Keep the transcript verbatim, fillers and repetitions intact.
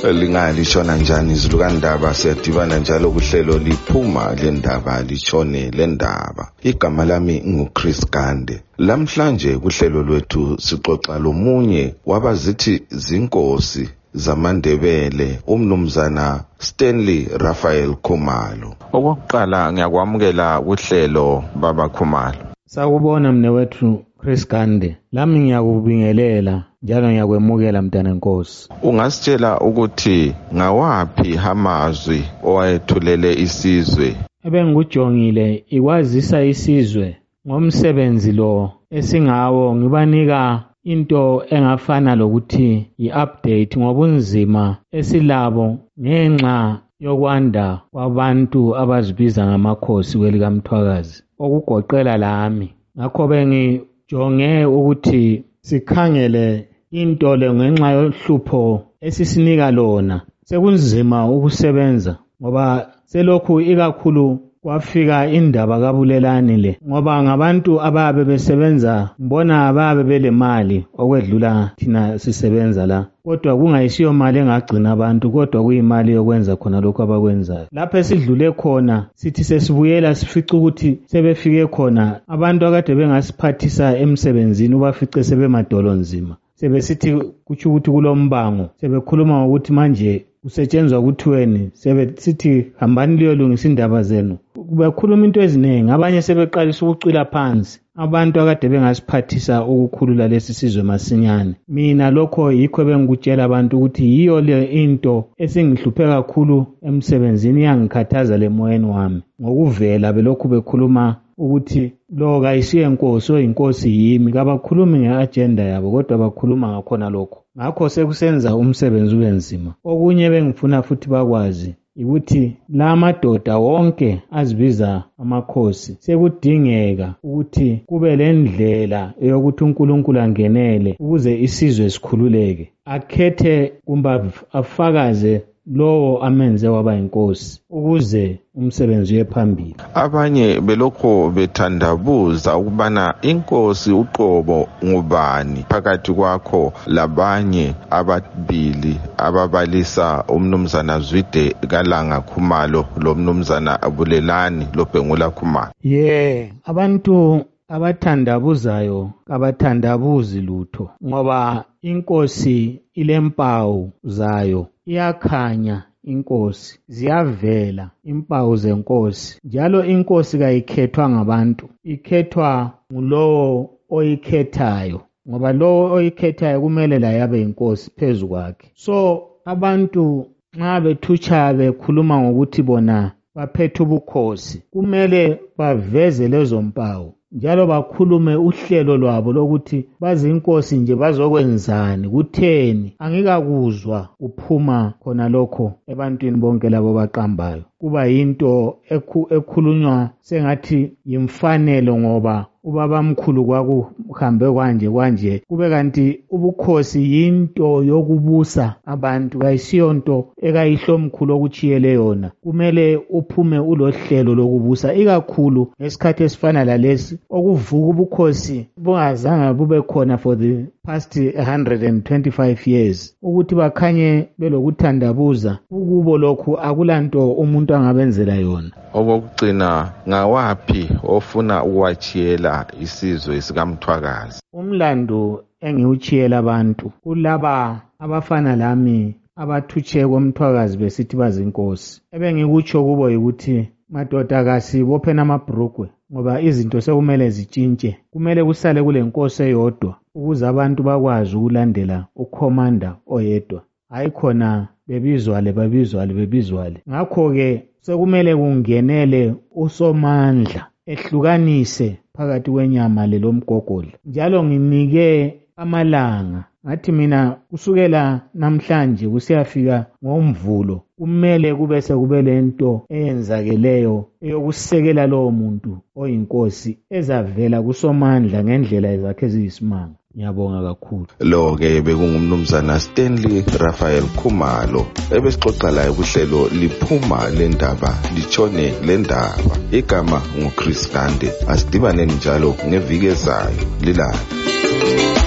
Lingalishona njani izulu kaNdaba? Siyadibana njalo kuhlelo liphuma lendaba lishone lendaba. Igama lami nguChris Gande. Lamhlanje kuhlelo lwethu sixoxa lomunye wabazithi zinkosi zamaNdebele, umnumzana Stanley Raphael Khumalo. Okokuqala ngiyakwamukela kuhlelo baba Khumalo. Sakubona mnewethu Chris Gande. Lami ngiyakubingelela njalo ngiyakwemukela mntana Nkosi. Ungasitshela ukuthi ngawaphi amazwi owayethulele isizwe? Ebengujongile ikwazisa isizwe ngomsebenzi lo esingawo, ngibanika into engafana lokuthi i-update ngobunzima esilabo ngenxa yokwanda kwabantu abazibiza ngamakhosi kwelikaMthwakazi, okugoqela lami. Ngakho bengijonge ukuthi sikhangele into le ngenxa yohlupho esisinika lona. Sekunzima ukusebenza ngoba selokhu ikakhulu kwafika indaba kabulelani le, ngoba ngabantu ababe besebenza mbona ababe belemali okwedlula thina sisebenza la, kodwa kungayisiyo mali engagcina abantu, kodwa kuyimali yokwenza khona lokho abakwenzayo. Lapho esidlule khona sithi sesibuyela sifica ukuthi sebefike khona abantu akade bengasiphathisa emsebenzini ubafice sebemadolo nzima, sebesithi kutsho ukuthi kulombango, sebekhuluma ngokuthi manje kusetshenzwa kuthiweni, sebesithi hambani liyolungisa indaba zenu. Bekhuluma into eziningi, abanye sebeqalisa ukucwila phansi abantu akade bengasiphathisa ukukhulula lesi sizwe masinyane. Mina lokho yikho bengikutshela abantu ukuthi yiyo le into esingihluphe kakhulu emsebenzini, yangikhathaza lemoyeni wami ngokuvela belokhu bekhuluma ukuthi lo kayisiye inkosi, oyinkosi yimi. Kabakhulumi nge-agenda yabo kodwa bakhuluma ngakhona lokho. Ngakho sekusenza umsebenzi ube nzima. Okunye bengifuna futhi bakwazi ukuthi la madoda wonke azibiza amakhosi sekudingeka ukuthi kube le ndlela yokuthi uNkulunkulu angenele ukuze isizwe sikhululeke, akhethe kumbe afakaze lowo amenze waba inkosi ukuze umsebenzi uye phambili. Abanye belokho bethandabuza ukubana inkosi uqobo ngubani phakathi kwakho labanye ababili ababalisa umnumzana Zwide Kalanga Khumalo lo mnumzana Bulelani Lobhengula Khumalo. Yeah, abantu abathandabuzayo kabathandabuzi lutho ngoba inkosi ilempawu zayo, iyakhanya inkosi, ziyavela impawu zenkosi. Njalo inkosi kayikhethwa ngabantu, ikhethwa ngulowo oyikhethayo, ngoba lowo oyikhethayo kumele la yabe inkosi phezu kwakhe. So abantu nxa bethutsha bekhuluma ngokuthi bona baphethe ubukhosi, kumele baveze lezo mpawu njalo bakhulume uhlelo lwabo lokuthi bazinkosi nje bazokwenzani, kutheni. Angikakuzwa kuphuma khona lokho ebantwini bonke labo baqambayo. Kuba yinto ekhulunywa sengathi yimfanelo ngoba ubabamkhulu kwakuhambe kwanje kwanje, kube kanti ubukhosi yinto yokubusa abantu, kayisiyonto ekayihlomkhulu okuchiyele yona. Kumele uphume ulohlelo lokubusa, ikakhulu ngesikhathi esifana lalesi okuvuka ubukhosi bungazange bube khona for the past one hundred twenty-five years, ukuthi bakhanye belokuthandabuza ukubo lokhu akulanto umuntu angabenzela yona. Okugcina ngawaphi ofuna ukwachiyela isizwe sikaMthwakazi? Umlando engiuchiyela abantu kulaba abafana lami abathutshe koMthwakazi besithi bazinkosi. Ebengikutsho kubo ukuthi madoda kasibophe namabhrugwe ngoba izinto sekumele zitshintshe. Kumele kusale kule nkosi eyodwa ukuze abantu bakwazi ukulandela ukhomanda oyedwa, hayi khona bebizwale babizwale bebizwale. Ngakho-ke sekumele kungenele uSomandla ehlukanise phakathi kwenyama lelomgogodla. Njalo nginike amalanga, ngathi mina kusukela namhlanje kusiyafika ngoMvulo kumele kube sekube lento eyenzakeleyo eyokusekela lowo muntu oyinkosi ezavela kuSomandla ngendlela ezakhe eziyisimanga. Ngiyabonga kakhulu. Lo ke bekungumnumzana Stanley Raphael Khumalo ebesixoxa laye kuhlelo liphuma lendaba litshone lendaba. Igama nguChris Gande. Asidibane njalo ngeviki ezayo. Lilala.